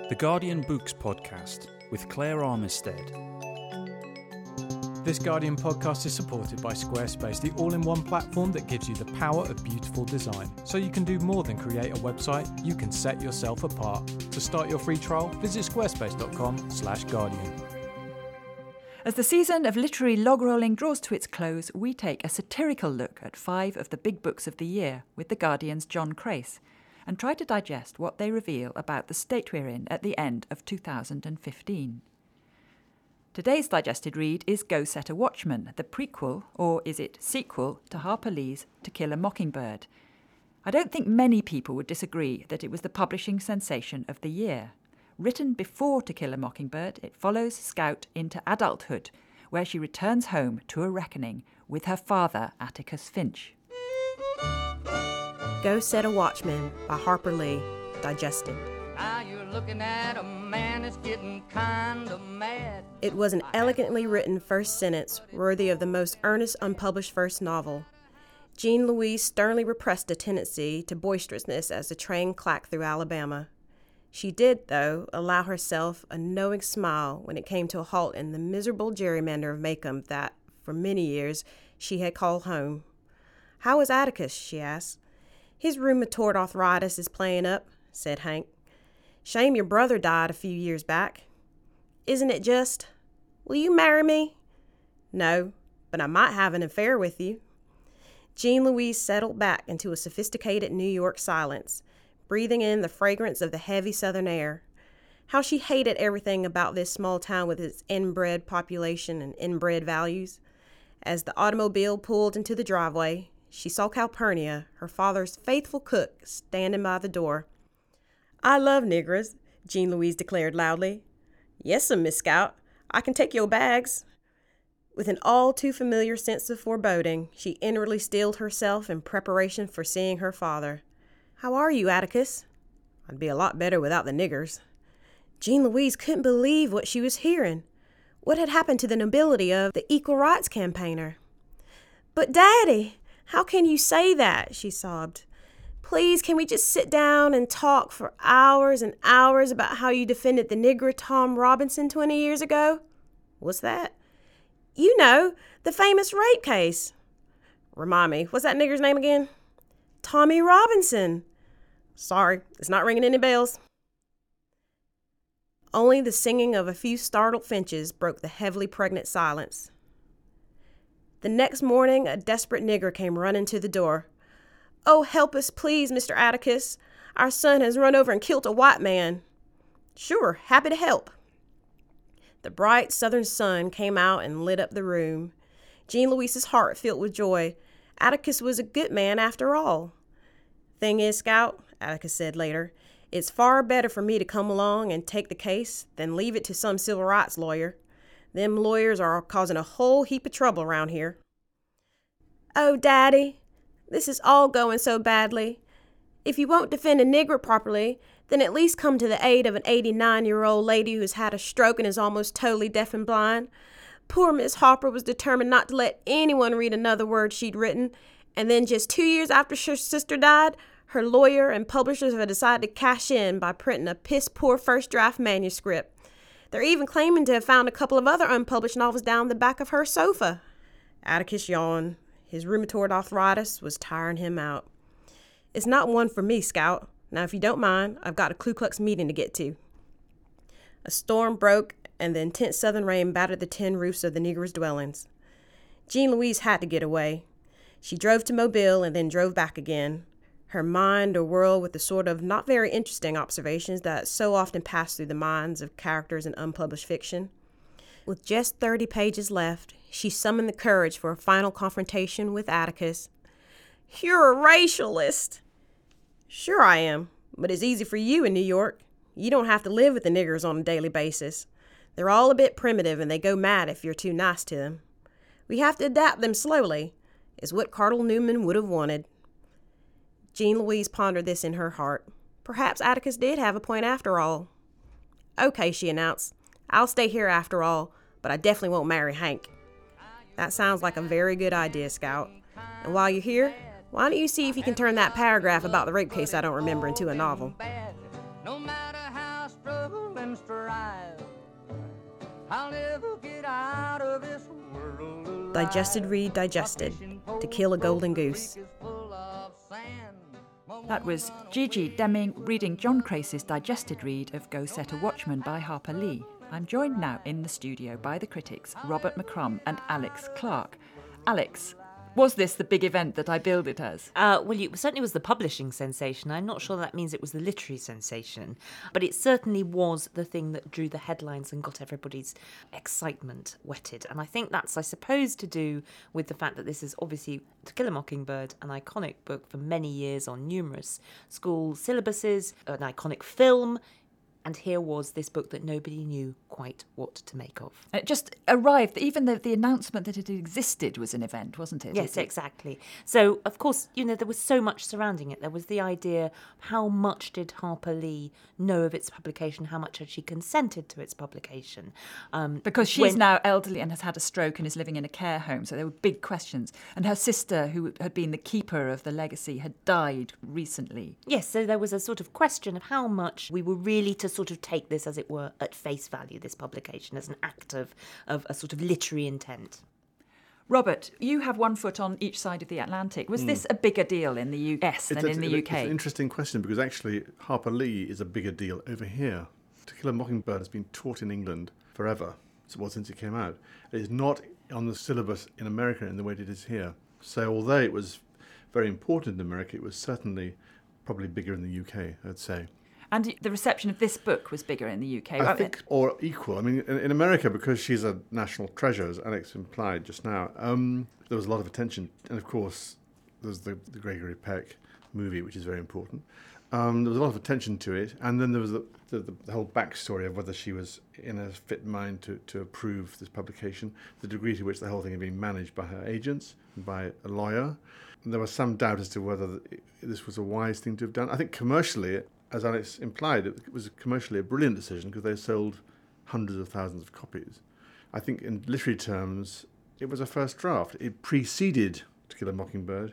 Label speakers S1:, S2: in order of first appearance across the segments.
S1: The Guardian Books Podcast with Claire Armistead.
S2: This Guardian podcast is supported by Squarespace, the all-in-one platform that gives you the power of beautiful design. So you can do more than create a website, you can set yourself apart. To start your free trial, visit squarespace.com/guardian.
S3: As the season of literary log-rolling draws to its close, we take a satirical look at 5 of the big books of the year with The Guardian's John Crace, and try to digest what they reveal about the state we're in at the end of 2015. Today's digested read is Go Set a Watchman, the prequel, or is it sequel, to Harper Lee's To Kill a Mockingbird. I don't think many people would disagree that it was the publishing sensation of the year. Written before To Kill a Mockingbird, it follows Scout into adulthood, where she returns home to a reckoning with her father, Atticus Finch.
S4: Go Set a Watchman by Harper Lee, digested.
S5: Now you're looking at a man that's getting kind of mad.
S4: It was an elegantly written first sentence, worthy of the most earnest unpublished first novel. Jean Louise sternly repressed a tendency to boisterousness as the train clacked through Alabama. She did, though, allow herself a knowing smile when it came to a halt in the miserable gerrymander of Macomb that, for many years, she had called home. "How is Atticus?" she asked. "His rheumatoid arthritis is playing up," said Hank. "Shame your brother died a few years back." "Isn't it just? Will you marry me?" "No, but I might have an affair with you." Jean Louise settled back into a sophisticated New York silence, breathing in the fragrance of the heavy southern air. How she hated everything about this small town with its inbred population and inbred values. As the automobile pulled into the driveway, she saw Calpurnia, her father's faithful cook, standing by the door. "I love niggers," Jean Louise declared loudly. "Yes'm, Miss Scout. I can take your bags." With an all too familiar sense of foreboding, she inwardly steeled herself in preparation for seeing her father. "How are you, Atticus?" "I'd be a lot better without the niggers." Jean Louise couldn't believe what she was hearing. What had happened to the nobility of the equal rights campaigner? "But, Daddy, how can you say that?" she sobbed. "Please, can we just sit down and talk for hours and hours about how you defended the nigger Tom Robinson 20 years ago?" "What's that?" "You know, the famous rape case." "Remind me, what's that nigger's name again?" "Tommy Robinson." "Sorry, it's not ringing any bells." Only the singing of a few startled finches broke the heavily pregnant silence. The next morning, a desperate nigger came running to the door. "Oh, help us, please, Mr. Atticus. Our son has run over and killed a white man." "Sure, happy to help." The bright southern sun came out and lit up the room. Jean Louise's heart filled with joy. Atticus was a good man after all. "Thing is, Scout," Atticus said later, "it's far better for me to come along and take the case than leave it to some civil rights lawyer. Them lawyers are causing a whole heap of trouble around here." "Oh, Daddy, this is all going so badly. If you won't defend a nigger properly, then at least come to the aid of an 89-year-old lady who's had a stroke and is almost totally deaf and blind. Poor Miss Harper was determined not to let anyone read another word she'd written, and then just 2 years after her sister died, her lawyer and publishers have decided to cash in by printing a piss-poor first draft manuscript. They're even claiming to have found a couple of other unpublished novels down the back of her sofa." Atticus yawned. His rheumatoid arthritis was tiring him out. "It's not one for me, Scout. Now, if you don't mind, I've got a Ku Klux meeting to get to." A storm broke, and the intense southern rain battered the tin roofs of the niggers' dwellings. Jean Louise had to get away. She drove to Mobile and then drove back again, her mind awhirl with the sort of not very interesting observations that so often pass through the minds of characters in unpublished fiction. With just 30 pages left, she summoned the courage for a final confrontation with Atticus. "You're a racialist." "Sure I am, but it's easy for you in New York. You don't have to live with the niggers on a daily basis. They're all a bit primitive and they go mad if you're too nice to them. We have to adapt them slowly, is what Cardinal Newman would have wanted." Jean Louise pondered this in her heart. Perhaps Atticus did have a point after all. "Okay," she announced. "I'll stay here after all, but I definitely won't marry Hank." "That sounds like a very good idea, Scout. And while you're here, why don't you see if you can turn that paragraph about the rape case I don't remember into a novel?"
S5: No matter how struggle
S4: Digested Read Digested, To Kill a Golden Goose.
S3: That was Gigi Deming reading John Crace's digested read of Go Set a Watchman by Harper Lee. I'm joined now in the studio by the critics Robert McCrum and Alex Clark. Alex, was this the big event that I billed it as?
S6: Well, it certainly was the publishing sensation. I'm not sure that means it was the literary sensation, but it certainly was the thing that drew the headlines and got everybody's excitement whetted. And I think that's, I suppose, to do with the fact that this is obviously To Kill a Mockingbird, an iconic book for many years on numerous school syllabuses, an iconic film. And here was this book that nobody knew quite what to make of.
S3: It just arrived. Even the announcement that it existed was an event, wasn't it?
S6: Yes, exactly. So, of course, there was so much surrounding it. There was the idea, how much did Harper Lee know of its publication? How much had she consented to its publication?
S3: Because she's now elderly and has had a stroke and is living in a care home. So there were big questions. And her sister, who had been the keeper of the legacy, had died recently.
S6: Yes, so there was a sort of question of how much we were really to sort of take this, as it were, at face value, this publication, as an act of a sort of literary intent.
S3: Robert, you have one foot on each side of the Atlantic. Was this a bigger deal in the US than in the UK?
S7: It's an interesting question because actually Harper Lee is a bigger deal over here. To Kill a Mockingbird has been taught in England forever, since it came out. It is not on the syllabus in America in the way it is here. So although it was very important in America, it was certainly probably bigger in the UK, I'd say.
S3: And the reception of this book was bigger in the UK.
S7: I think, or equal. I mean, in America, because she's a national treasure, as Alex implied just now, there was a lot of attention. And of course, there's the Gregory Peck movie, which is very important. There was a lot of attention to it. And then there was the whole backstory of whether she was in a fit mind to approve this publication, the degree to which the whole thing had been managed by her agents and by a lawyer. And there was some doubt as to whether this was a wise thing to have done. I think commercially, as Alex implied, it was commercially a brilliant decision because they sold hundreds of thousands of copies. I think in literary terms, it was a first draft. It preceded To Kill a Mockingbird,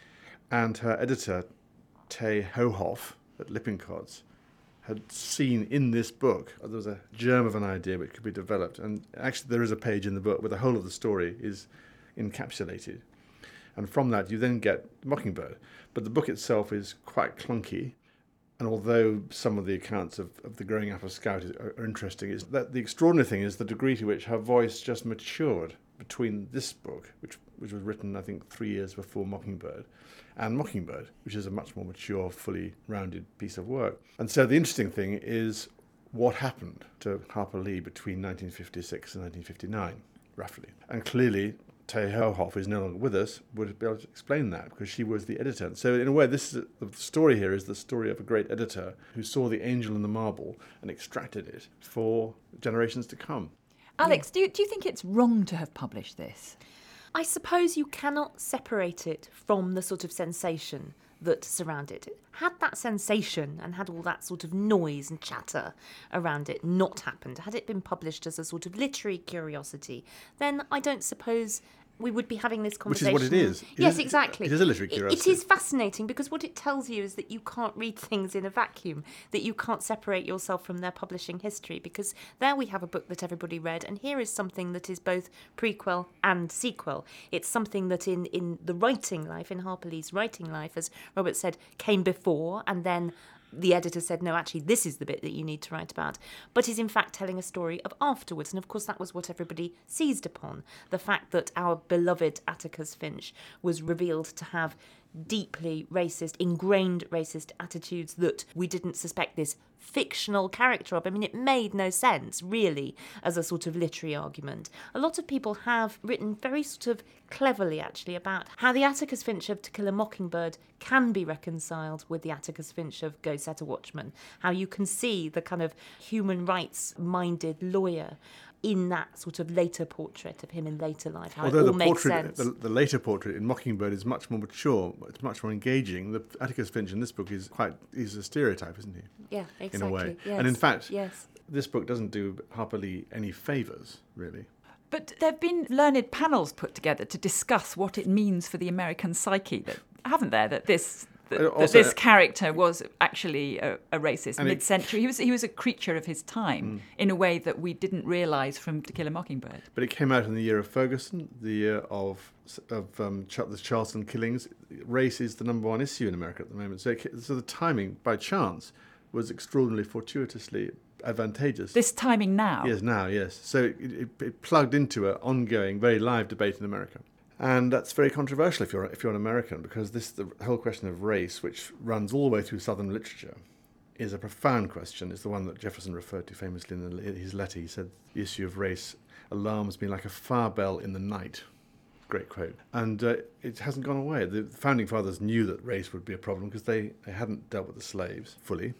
S7: and her editor, Tay Hohoff at Lippincott's, had seen in this book, there was a germ of an idea which could be developed. And actually there is a page in the book where the whole of the story is encapsulated. And from that you then get Mockingbird. But the book itself is quite clunky. And although some of the accounts of the growing up of Scout are interesting, is that the extraordinary thing is the degree to which her voice just matured between this book, which was written, I think, 3 years before Mockingbird, and Mockingbird, which is a much more mature, fully rounded piece of work. And so the interesting thing is what happened to Harper Lee between 1956 and 1959, roughly. And clearly, Tay Hohoff, who's no longer with us, would be able to explain that because she was the editor. So in a way, the story here is the story of a great editor who saw the angel in the marble and extracted it for generations to come.
S3: Alex, do you think it's wrong to have published this?
S6: I suppose you cannot separate it from the sort of sensation that surrounded it. Had that sensation and had all that sort of noise and chatter around it not happened, had it been published as a sort of literary curiosity, then I don't suppose we would be having this conversation.
S7: Which is what it is.
S6: Yes, exactly.
S7: It is a literary curiosity.
S6: It is fascinating because what it tells you is that you can't read things in a vacuum, that you can't separate yourself from their publishing history, because there we have a book that everybody read, and here is something that is both prequel and sequel. It's something that in the writing life, in Harper Lee's writing life, as Robert said, came before, and then the editor said, no, actually, this is the bit that you need to write about, but is in fact telling a story of afterwards. And of course, that was what everybody seized upon, the fact that our beloved Atticus Finch was revealed to have deeply racist, ingrained racist attitudes that we didn't suspect this fictional character of. I mean, it made no sense, really, as a sort of literary argument. A lot of people have written very sort of cleverly, actually, about how the Atticus Finch of To Kill a Mockingbird can be reconciled with the Atticus Finch of Go Set a Watchman, how you can see the kind of human rights-minded lawyer in that sort of later portrait of him in later life, how
S7: although
S6: it all makes sense.
S7: The later portrait in Mockingbird is much more mature, it's much more engaging. The Atticus Finch in this book is a stereotype, isn't he?
S6: Yeah, exactly.
S7: In a way.
S6: Yes.
S7: And in fact,
S6: yes.
S7: This book doesn't do Harper Lee any favours, really.
S3: But there have been learned panels put together to discuss what it means for the American psyche, haven't there, that this that this character was actually a racist
S7: And
S3: mid-century. He was a creature of his time in a way that we didn't realise from To Kill a Mockingbird.
S7: But it came out in the year of Ferguson, the year of the Charleston killings. Race is the number one issue in America at the moment. So the timing, by chance, was extraordinarily fortuitously advantageous.
S3: This timing now?
S7: Yes. So it plugged into an ongoing, very live debate in America. And that's very controversial if you're an American, because the whole question of race, which runs all the way through Southern literature, is a profound question. It's the one that Jefferson referred to famously in his letter. He said, the issue of race alarms me like a fire bell in the night. Great quote. And it hasn't gone away. The founding fathers knew that race would be a problem because they hadn't dealt with the slaves fully.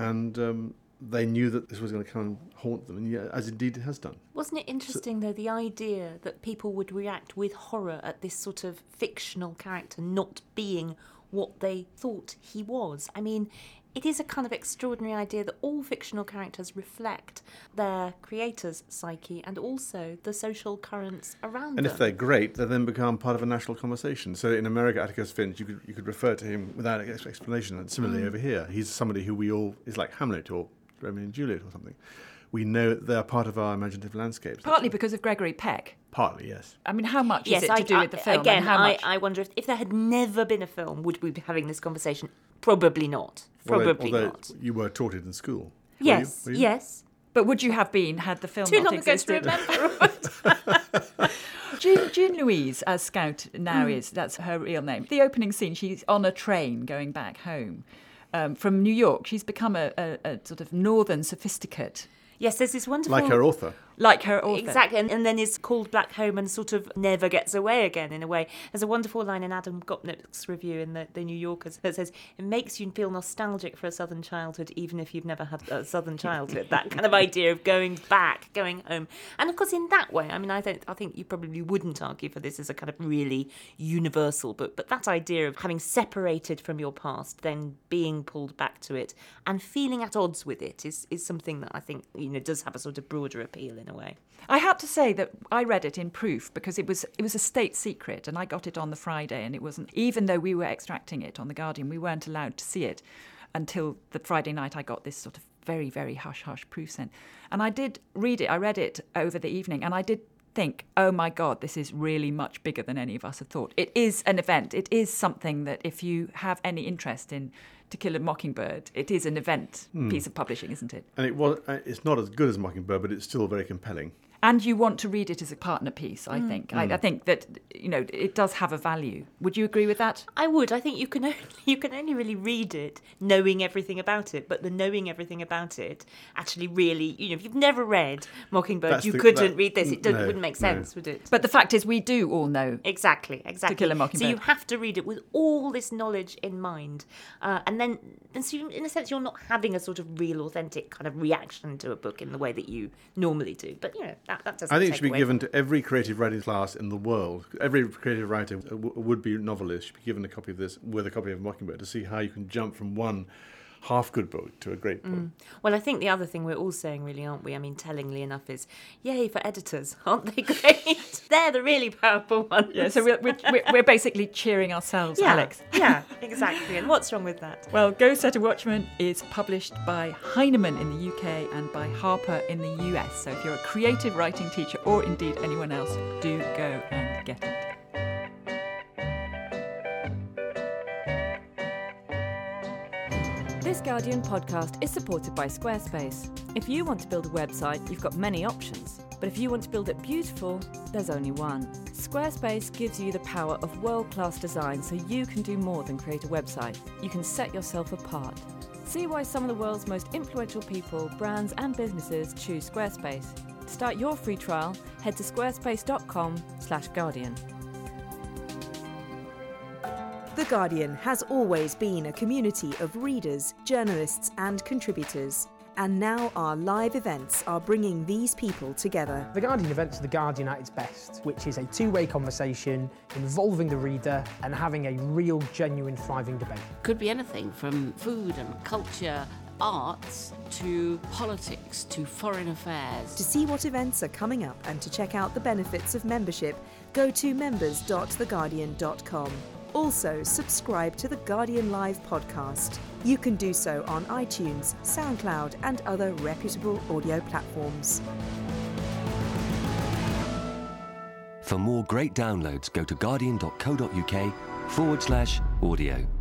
S7: And they knew that this was going to come and haunt them, and as indeed it has done.
S6: Wasn't it interesting, though, the idea that people would react with horror at this sort of fictional character not being what they thought he was? I mean, it is a kind of extraordinary idea that all fictional characters reflect their creator's psyche and also the social currents around them.
S7: And if they're great, they then become part of a national conversation. So in America, Atticus Finch, you could refer to him without explanation. And similarly over here, he's somebody who is like Hamlet or Romeo and Juliet or something. We know that they are part of our imaginative landscapes.
S3: Partly because of Gregory Peck.
S7: Partly, yes.
S3: I mean, how much is it to do with the film?
S6: Again,
S3: and how much?
S6: I wonder if there had never been a film, would we be having this conversation? Probably not. Probably
S7: although
S6: not.
S7: You were taught it in school.
S6: Yes,
S7: were you?
S6: yes.
S3: But would you have been had the film
S6: Too
S3: not
S6: long ago to
S3: existed?
S6: remember.
S3: Jean Louise, as Scout now is, that's her real name. The opening scene, she's on a train going back home from New York. She's become a sort of northern sophisticate.
S6: Yes, there's this wonderful...
S7: Like her author.
S3: Like her author.
S6: Exactly, and then is called back home and sort of never gets away again, in a way. There's a wonderful line in Adam Gopnik's review in the New Yorker that says, it makes you feel nostalgic for a southern childhood, even if you've never had a southern childhood. That kind of idea of going back, going home. And of course, in that way, I mean, I think you probably wouldn't argue for this as a kind of really universal book, but that idea of having separated from your past, then being pulled back to it, and feeling at odds with it is something that I think, does have a sort of broader appeal in a way.
S3: I had to say that I read it in proof because it was a state secret, and I got it on the Friday, and it wasn't, even though we were extracting it on The Guardian, we weren't allowed to see it until the Friday night. I got this sort of very, very hush-hush proof sent. And I did read it. I read it over the evening, and I did think, oh my God, this is really much bigger than any of us had thought. It is an event. It is something that if you have any interest in To Kill a Mockingbird, it is an event piece of publishing, isn't it?
S7: And it's not as good as Mockingbird, but it's still very compelling.
S3: And you want to read it as a partner piece, I think. I think that, it does have a value. Would you agree with that?
S6: I would. I think you can only really read it knowing everything about it, but the knowing everything about it actually really, if you've never read Mockingbird, you couldn't read this. It wouldn't make sense, would it?
S3: But the fact is, we do all know.
S6: Exactly.
S3: To Kill a Mockingbird.
S6: So you have to read it with all this knowledge in mind. And so in a sense, you're not having a sort of real, authentic kind of reaction to a book in the way that you normally do. But, that doesn't
S7: I think it should be
S6: away
S7: given to every creative writing class in the world. Every creative writer, a would-be novelist, should be given a copy of this with a copy of Mockingbird to see how you can jump from one half-good book to a great book.
S6: Well, I think the other thing we're all saying, really, aren't we? I mean, tellingly enough, is yay for editors, aren't they great? They're the really powerful ones.
S3: Yeah, so we're basically cheering ourselves, Alex.
S6: Yeah, exactly. And what's wrong with that?
S3: Well, Go Set a Watchman is published by Heinemann in the UK and by Harper in the US. So if you're a creative writing teacher or indeed anyone else, do go and get it.
S8: This Guardian podcast is supported by Squarespace. If you want to build a website, you've got many options. But if you want to build it beautiful, there's only one. Squarespace gives you the power of world-class design so you can do more than create a website. You can set yourself apart. See why some of the world's most influential people, brands and businesses choose Squarespace. To start your free trial, head to squarespace.com/Guardian.
S9: The Guardian has always been a community of readers, journalists and contributors. And now our live events are bringing these people together.
S10: The Guardian events are The Guardian at its best, which is a two-way conversation involving the reader and having a real, genuine, thriving debate.
S11: Could be anything from food and culture, arts, to politics, to foreign affairs.
S9: To see what events are coming up and to check out the benefits of membership, go to members.theguardian.com. Also, subscribe to the Guardian Live podcast. You can do so on iTunes, SoundCloud, and other reputable audio platforms.
S12: For more great downloads, go to guardian.co.uk/audio.